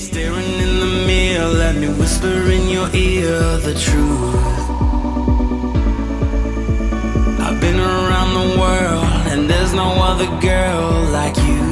Staring in the mirror, let me whisper in your ear the truth. I've been around the world, and there's no other girl like you.